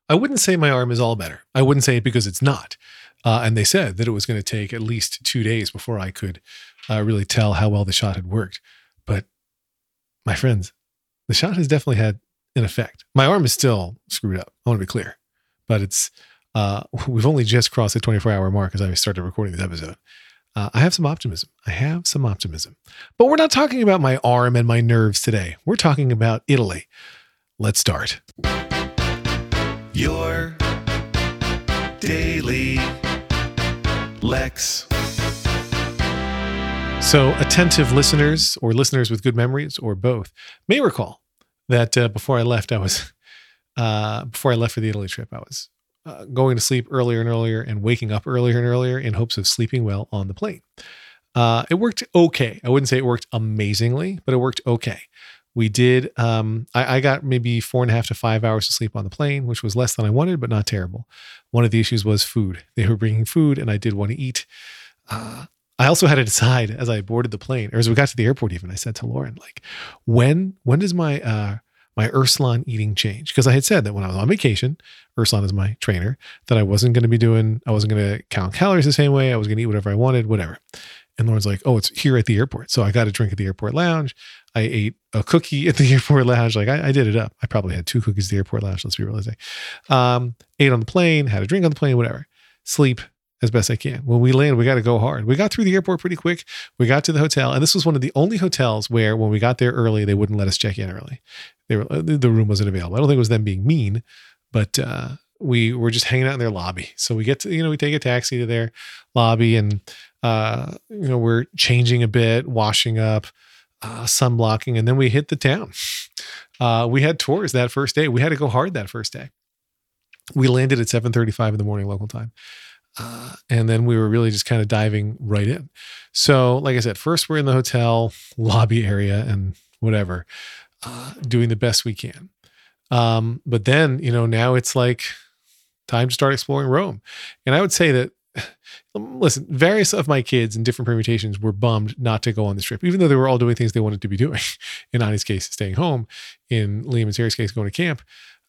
I wouldn't say my arm is all better. I wouldn't say it because it's not. And they said that it was going to take at least 2 days before I could really tell how well the shot had worked. But my friends, the shot has definitely had an effect. My arm is still screwed up. I want to be clear, but it's, we've only just crossed the 24-hour mark as I started recording this episode. I have some optimism. But we're not talking about my arm and my nerves today. We're talking about Italy. Let's start. Your Daily Lex. So attentive listeners or listeners with good memories or both may recall that before I left for the Italy trip, I was going to sleep earlier and earlier and waking up earlier and earlier in hopes of sleeping well on the plane. It worked okay. I wouldn't say it worked amazingly, but it worked okay. We did, I got maybe 4.5 to 5 hours of sleep on the plane, which was less than I wanted, but not terrible. One of the issues was food. They were bringing food and I did want to eat. I also had to decide as I boarded the plane, or as we got to the airport even, I said to Lauren, like, when does my Urslan eating change? Because I had said that when I was on vacation, Urslan is my trainer, that I wasn't going to count calories the same way. I was going to eat whatever I wanted, whatever. And Lauren's like, oh, it's here at the airport. So I got a drink at the airport lounge. I ate a cookie at the airport lounge. Like I did it up. I probably had 2 cookies at the airport lounge. Let's be realistic. Ate on the plane, had a drink on the plane, whatever. Sleep as best I can. When we land, we got to go hard. We got through the airport pretty quick. We got to the hotel. And this was one of the only hotels where when we got there early, they wouldn't let us check in early. The room wasn't available. I don't think it was them being mean, but we were just hanging out in their lobby. So we get to, we take a taxi to their lobby and, we're changing a bit, washing up, sunblocking, and then we hit the town. We had tours that first day. We had to go hard that first day. We landed at 7:35 in the morning local time. And then we were really just kind of diving right in. So like I said, first we're in the hotel lobby area and whatever, doing the best we can. But then, now it's like time to start exploring Rome. And I would say that, listen, various of my kids in different permutations were bummed not to go on this trip, even though they were all doing things they wanted to be doing. In Ani's case, staying home. In Liam and Sarah's case, going to camp.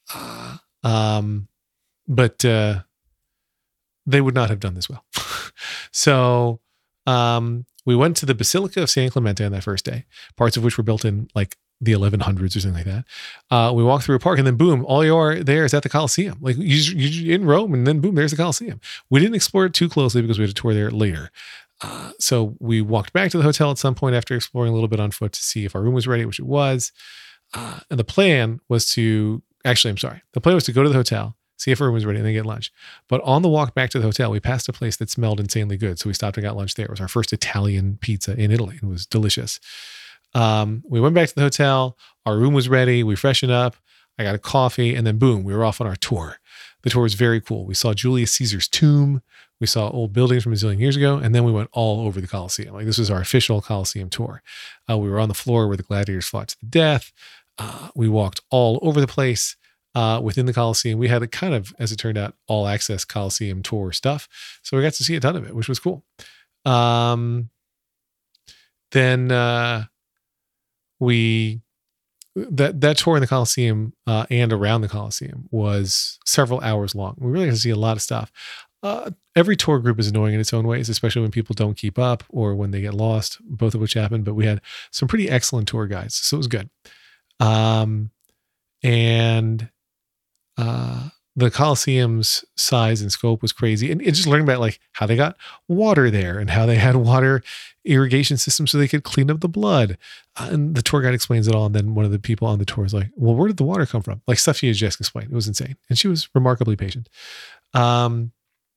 But they would not have done this well. So we went to the Basilica of San Clemente on that first day, parts of which were built in like the 1100s or something like that. We walked through a park and then boom, all you are there is at the Colosseum. Like you're in Rome and then boom, there's the Colosseum. We didn't explore it too closely because we had a tour there later. So we walked back to the hotel at some point after exploring a little bit on foot to see if our room was ready, which it was. And the plan was to go to the hotel, see if our room was ready, and then get lunch. But on the walk back to the hotel, we passed a place that smelled insanely good. So we stopped and got lunch there. It was our first Italian pizza in Italy. It was delicious. We went back to the hotel. Our room was ready. We freshened up. I got a coffee and then boom, we were off on our tour. The tour was very cool. We saw Julius Caesar's tomb. We saw old buildings from a zillion years ago. And then we went all over the Colosseum. Like this was our official Colosseum tour. We were on the floor where the gladiators fought to the death. We walked all over the place. Within the Colosseum, we had a kind of, as it turned out, all access Colosseum tour stuff. So we got to see a ton of it, which was cool. Then that tour in the Colosseum and around the Colosseum was several hours long. We really got to see a lot of stuff. Every tour group is annoying in its own ways, especially when people don't keep up or when they get lost, both of which happen. But we had some pretty excellent tour guides, so it was good. The Colosseum's size and scope was crazy. And just learning about like how they got water there and how they had water irrigation systems so they could clean up the blood. And the tour guide explains it all. And then one of the people on the tour is like, well, where did the water come from? Like stuff she had just explained. It was insane. And she was remarkably patient. And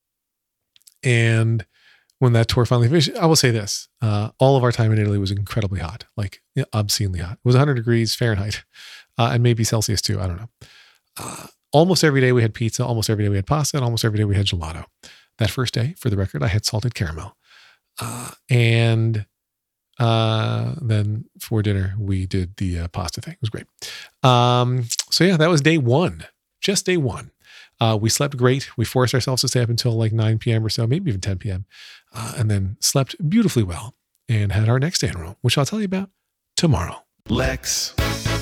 when that tour finally finished, I will say this, all of our time in Italy was incredibly hot, like obscenely hot. It was 100 degrees Fahrenheit and maybe Celsius too. I don't know. Almost every day we had pizza. Almost every day we had pasta. And almost every day we had gelato. That first day, for the record, I had salted caramel. And then for dinner, we did the pasta thing. It was great. So yeah, that was day one. Just day one. We slept great. We forced ourselves to stay up until like 9 p.m. or so, maybe even 10 p.m. And then slept beautifully well and had our next day in Rome, which I'll tell you about tomorrow. Lex.